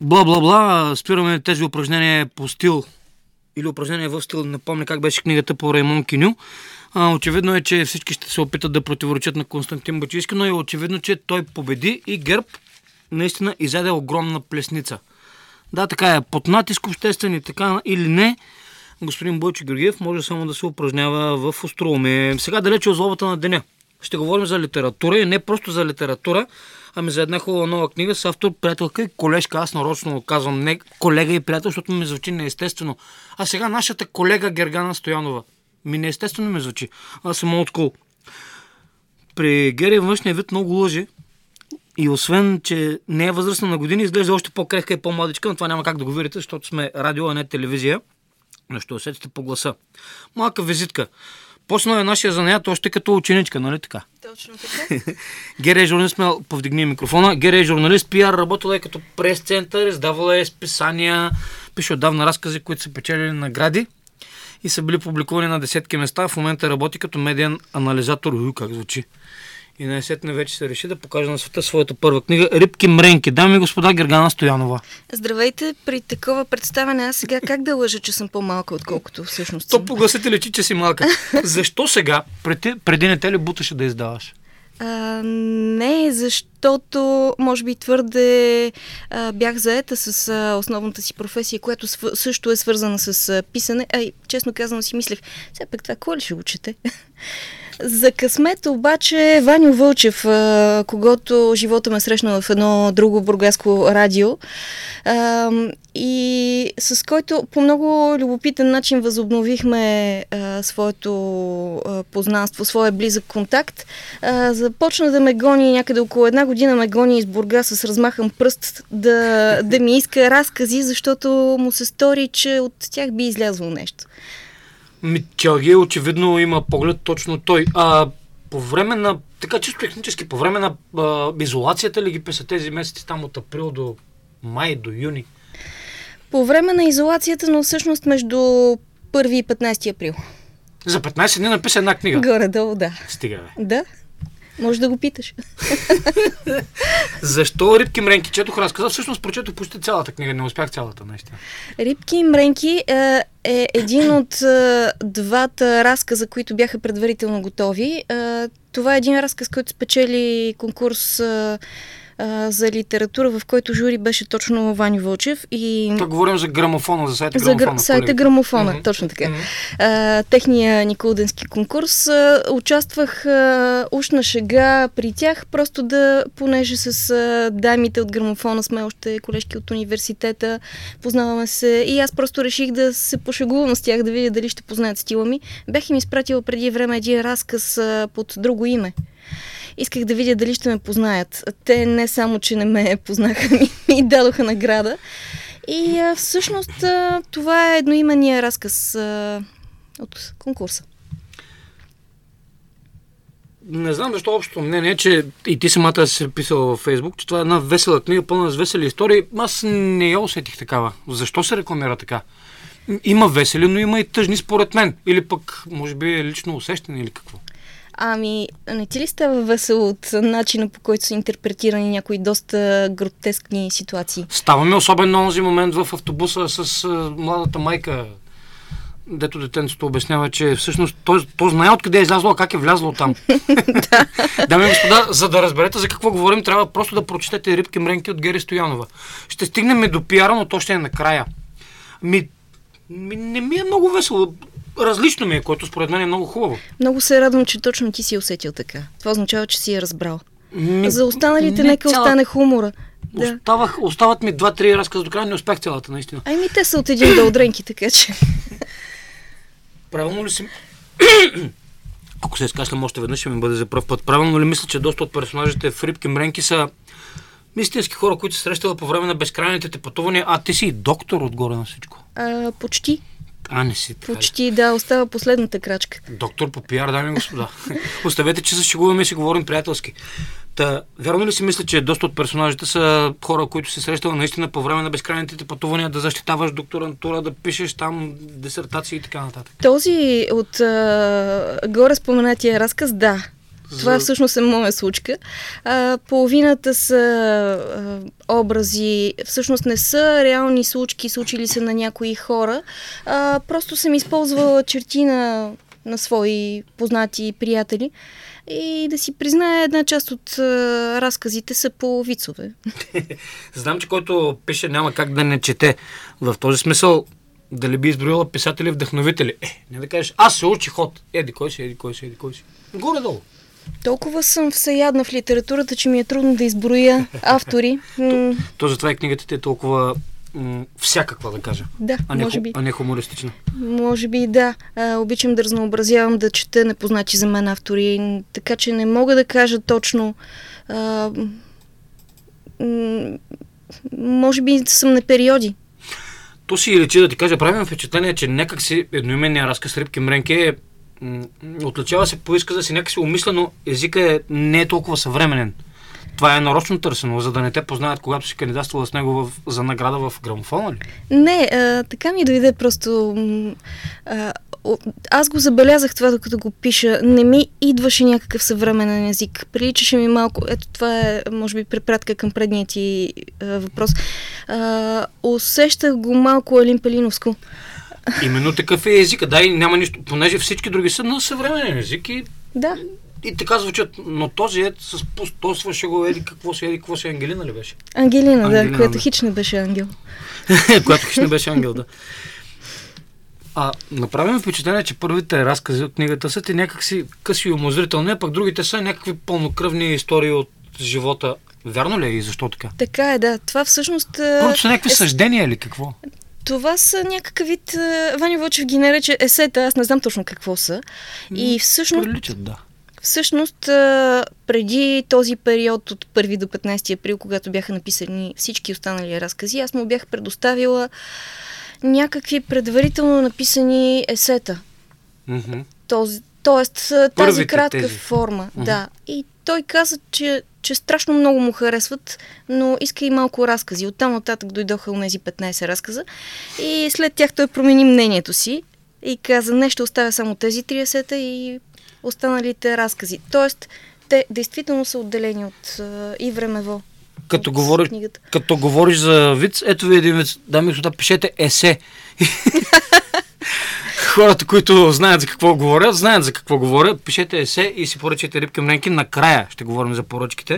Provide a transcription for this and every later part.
Бла-бла-бла, спираме тези упражнения по стил или упражнения в стил, не помня как беше книгата по Раймон Киню. Очевидно е, че всички ще се опитат да противоречат на Константин Бачийски, но е очевидно, че той победи и ГЕРБ наистина изяде огромна плесница. Да, така е, под натиск обществен и така или не, господин Бойчо Георгиев може само да се упражнява в остроумие. Сега далече от злобата на деня. Ще говорим за литература и не просто за литература, ами за една хубава нова книга с автор, приятелка и колежка. Аз нарочно казвам не колега и приятел, защото ми звучи неестествено. А сега нашата колега Гергана Стоянова. Неестествено ми звучи. Аз съм олдскул. При Гери външния вид много лъжи и освен, че не е възрастна на години, изглежда още по-крехка и по-младичка, но това няма как да го видите, защото сме радио, а не телевизия. Но ще усетите по гласа. Малка визитка. Почнал е нашия занаят още като ученичка, нали така? Точно така. Гери е журналист, повдигни микрофона. Гери е журналист, пиар, работила е като прес-център, издавала е списания, пише отдавна разкази, които са печелили награди и са били публикувани на десетки места. В момента работи като медиен анализатор. Как звучи. И най-сетне вече се реши да покаже на света своята първа книга Рибки мренки. Дами и господа, Гергана Стоянова. Здравейте, при такова представяне аз сега как да лъжа, че съм по-малка, отколкото всъщност То съм? погласите лечи, че си малка. Защо сега? Преди не те ли буташе да издаваш? Не, защото може би твърде бях заета с основната си професия, която също е свързана с писане. Честно казано си мислех, все пак това кой ли ще го чете? За късмет обаче Ваньо Вълчев, когото живота ме срещна в едно друго бургаско радио и с който по много любопитен начин възобновихме своето познанство, своя близък контакт. Започна да ме гони някъде около една година, ме гони из Бургас с размахан пръст да ми иска разкази, защото му се стори, че от тях би излязло нещо. Чалги очевидно има поглед точно той. По време на, така чисто технически, по време на изолацията ли ги писа тези месеци там от април до май, до юни? По време на изолацията, но всъщност между 1 и 15 април. За 15 дни написа една книга? Горе-долу, да. Стига, бе. Да. Може да го питаш. Защо Рибки мренки? Четох разказа. Всъщност прочетох почти цялата книга. Не успях цялата, наистина. Рибки мренки е един от двата разказа, които бяха предварително готови. Това е един разказ, който спечели конкурс за литература, в който жури беше точно Ваньо Вълчев. Тук говорим за грамофона, за сайта Грамофона. За сайта Грамофона, точно така. Техния николденски конкурс. Участвах уж на шега при тях, просто понеже с дамите от Грамофона сме още колежки от университета, познаваме се и аз просто реших да се пошегувам с тях, да видя дали ще познаят стила ми. Бях им изпратила преди време един разказ под друго име. Исках да видя дали ще ме познаят. Те не само, че не ме познаха, ми дадоха награда. И всъщност това е едноименния разказ от конкурса. Не знам защо общото мнение, че и ти самата си писала във Фейсбук, че това е една весела книга, пълна с весели истории. Аз не я усетих такава. Защо се рекламира така? Има весели, но има и тъжни според мен. Или пък, може би, е лично усещане или какво? Не ти ли става весело от начина, по който са интерпретирани някои доста гротескни ситуации? Става ми особено на този момент в автобуса с младата майка, дето детенцето обяснява, че всъщност той знае откъде е излязло, а как е влязло там. Дами и господа, за да разберете за какво говорим, трябва просто да прочетете Рибки мренки от Гери Стоянова. Ще стигнем до пиара, но то ще е накрая. Не ми е много весело. Различно ми е, което според мен е много хубаво. Много се радвам, че точно ти си усетил така. Това означава, че си я разбрал. За останалите нека остане хумора. Да. Остават ми 2-3 разказа до края, не успях цялата, наистина. Те са от един до удренки, така че... Правилно ли си... Ако се изкашлям още веднъж, ще ми бъде за пръв път. Правилно ли мисля, че доста от персонажите в Рибки мренки са истински хора, които се срещала по време на безкрайните те пътувания, ти си и доктор отгоре на всичко? Почти. Не си така. Почти, да, остава последната крачка. Доктор по пиар, дами и господа. Оставете, че се шегуваме и си говорим приятелски. Вярно ли си мисля, че доста от персонажите са хора, които се срещали наистина по време на безкрайните пътувания, да защитаваш докторантура, да пишеш там дисертации и така нататък? Този от горе споменатия разказ, да. Това всъщност е моя случка. Половината са образи, всъщност не са реални случки, случили се на някои хора. Просто съм използвала черти на свои познати приятели. И да си призная, една част от разказите са по вицове. Знам, че който пише няма как да не чете. В този смисъл, дали би изброила писатели вдъхновители? Не да кажеш, аз се учих от еди кой си. Горе-долу. Толкова съм всеядна в литературата, че ми е трудно да изброя автори. То затова и книгата ти е толкова всякаква, да кажа. Да, може би. А не хумористична. Може би да. Обичам да разнообразявам, да чета непознати за мен автори, така че не мога да кажа точно. Може би съм на периоди. То си речи да ти кажа, правим впечатление, че някак си едноименния разказ Рибки Мренке отличава се по изказа си, някак си умислено, езика не е толкова съвременен. Това е нарочно търсено, за да не те познаят, когато си кандидатствала с него за награда в грамофона ли? Не, така ми дойде просто. Аз го забелязах това, докато го пиша. Не ми идваше някакъв съвременен език. Приличаше ми малко. Ето това е, може би, препратка към предния ти въпрос. Усещах го малко алимпелиновско. Именно такъв е езика. Да, и няма нищо, понеже всички други са на съвременен език и... Да. И така звучат, но този е с пустосваше го, какво си, Ангелина ли беше? Ангелина, да, която хич не беше ангел. Която хич не беше ангел, да. Направим впечатление, че първите разкази от книгата са ти някакси къси и умозрителни, а пък другите са някакви пълнокръвни истории от живота. Вярно ли е и защо така? Така е, да. Това всъщност... Първото са някакви съждения или какво? Това са някакъв вид... Ваня Вълчев ги нарече есета, аз не знам точно какво са. И всъщност... Приличат, да. Всъщност, преди този период от 1 до 15 април, когато бяха написани всички останали разкази, аз му бях предоставила някакви предварително написани есета. Mm-hmm. Тоест, тази кратка форма. Mm-hmm. Да. И той каза, че страшно много му харесват, но иска и малко разкази. Оттам нататък дойдоха онези 15 разказа. И след тях той промени мнението си и каза, не, ще оставя само тези 3 есета и останалите разкази. Тоест, те действително са отделени от и времево. Като говориш за виц, ето ви един виц. Дами и господа, пишете есе. Хората, които знаят за какво говорят, знаят за какво говорят. Пишете есе и си поръчайте Рибки Мренки. Накрая ще говорим за поръчките.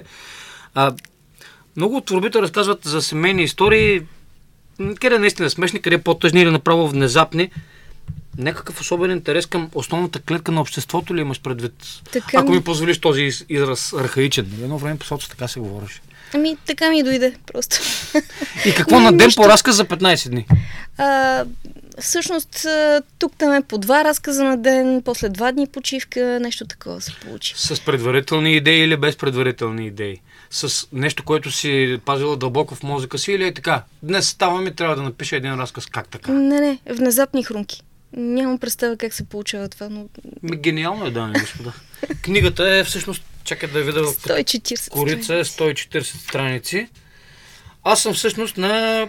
Много от творбите разказват за семейни истории, къде наистина смешни, къде по-тъжни или направо внезапни. Някакъв особен интерес към основната клетка на обществото ли имаш предвид? Така ако ми позволиш този израз архаичен. Едно време по социо така се говореше. Така ми дойде просто. И какво на ден по разказ за 15 дни? Всъщност, тук там е по 2 разказа на ден, после 2 дни почивка, нещо такова се получи. С предварителни идеи или без предварителни идеи? С нещо, което си пазила дълбоко в мозъка си или е така? Днес ставам и трябва да напиша един разказ. Как така? Не, внезапни хрумки. Нямам представа как се получава това, но... Гениално е, дами и господа. Книгата е всъщност, чакай да я видя, 140 корица е 140 страници. Аз съм всъщност на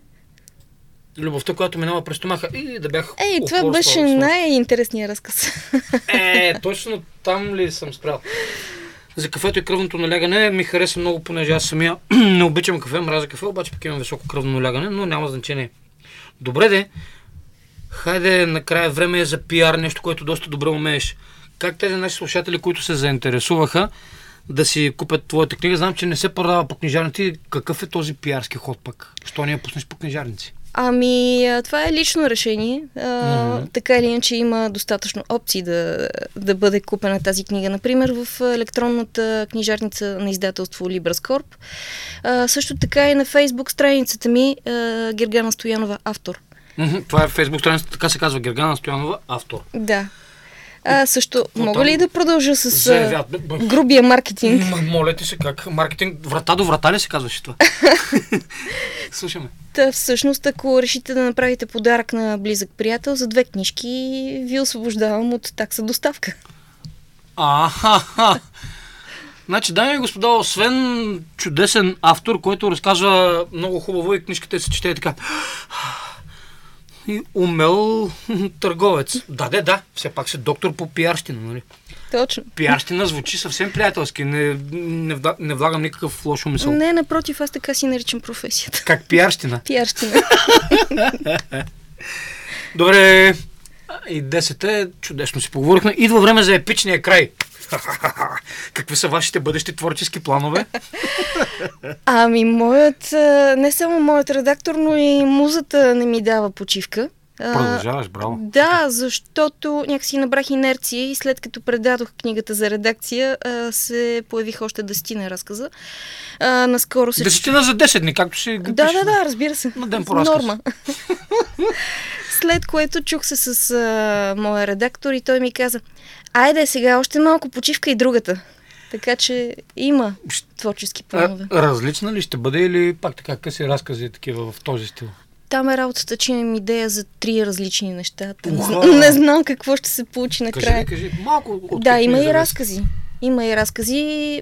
любовта, която минава през стомаха. И да бях... това беше най-интересният разказ. Точно там ли съм спрял? За кафето и кръвното налягане ми хареса много, понеже аз самия не обичам кафе, мразя кафе, обаче пък имам високо кръвно налягане, но няма значение. Добре де, хайде накрая време е за пиар, нещо, което доста добре умееш. Как тези наши слушатели, които се заинтересуваха да си купят твоята книга, знам, че не се продава по книжарници. Какъв е този пиарски ход пък? Що не я пуснеш по книжарници? Това е лично решение. Така или иначе има достатъчно опции да бъде купена тази книга. Например, в електронната книжарница на издателство Libra Corp. Също така и на Фейсбук страницата ми Гергана Стоянова, автор. Това е Фейсбук страницата, така се казва, Гергана Стоянова, автор. Да. Също, мога ли да продължа с грубия маркетинг? Моля ти се, как? Маркетинг, врата до врата ли се казваше това? Слушаме. Всъщност, ако решите да направите подарък на близък приятел, за 2 книжки ви освобождавам от такса доставка. Значи, дами и господа, освен чудесен автор, който разказва много хубаво и книжката се чете така... и умел търговец. Да, все пак си доктор по пиарщина, нали? Точно. Пиарщина звучи съвсем приятелски, не влагам никакъв лош умисъл. Не, напротив, аз така си наричам професията. Как пиарщина? Пиарщина. Добре, и 10 е, чудесно си поговорихме. Идва време за епичния край. Какви са вашите бъдещи творчески планове? Ами, не само моят редактор, но и музата не ми дава почивка. Продължаваш, браво. Да, защото някакси набрах инерция и след като предадох книгата за редакция, се появих още 10 разказа. Наскоро се... 10 за 10 дни, както си го Да, разбира се. На ден по разказ. Норма. След което чух се с моя редактор и той ми каза: айде сега, още малко почивка и другата. Така че има творчески планове. Различна ли ще бъде или пак така къси разкази такива в този стил? Там е работата, че имам идея за 3 различни неща. Не знам какво ще се получи накрая. Кажи, малко от да, има и разкази. Има и разкази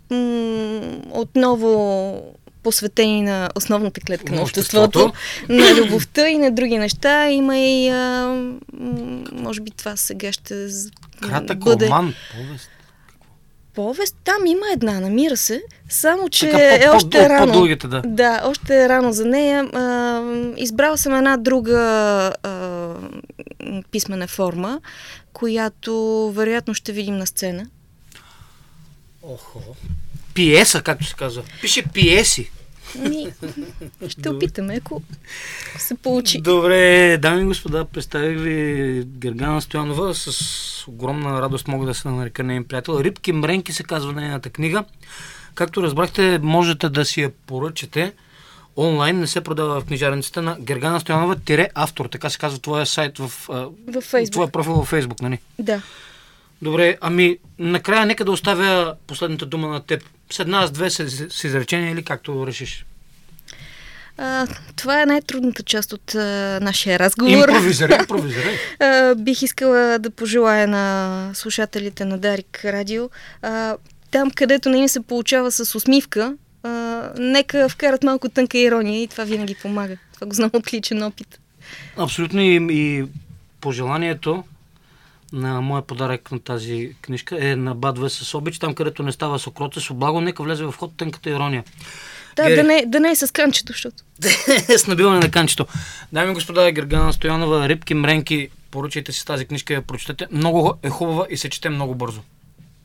отново посветени на основната клетка на обществото, на любовта и на други неща. Има и може би това сега ще бъде... роман, повест, там има една, намира се, само че е още рано. По-дългите, да. Да, още е рано за нея. Избрала съм една друга писмена форма, която вероятно ще видим на сцена. Охо. Пиеса, както се казва. Пише пиеси. Ще опитаме, ако се получи. Добре, дами и господа, представих ви Гергана Стоянова. С огромна радост мога да се нарека нейн приятел. Рибки мренки се казва нейната книга. Както разбрахте, можете да си я поръчате онлайн, не се продава в книжарницата, на Гергана Стоянова автор. Така се казва твоя сайт в твоя профил във Фейсбук, нали? Да. Добре, ами накрая нека да оставя последната дума на теб. С една, с две с изречения или както решиш? Това е най-трудната част от нашия разговор. Импровизирай. Бих искала да пожелая на слушателите на Дарик Радио, там където не им се получава с усмивка, нека вкарат малко тънка ирония и това винаги помага. Това го знам от личен опит. Абсолютно и пожеланието на моя подарък на тази книжка е Набадвай с обич, там където не става с окрота, с облаго, нека влезе в ход тънката ирония. Да, да не е с канчето, защото. С набиване на канчето. Дами и господа, Гергана Стоянова, Рибки мренки, поръчайте си тази книжка и я прочетете. Много е хубава и се чете много бързо.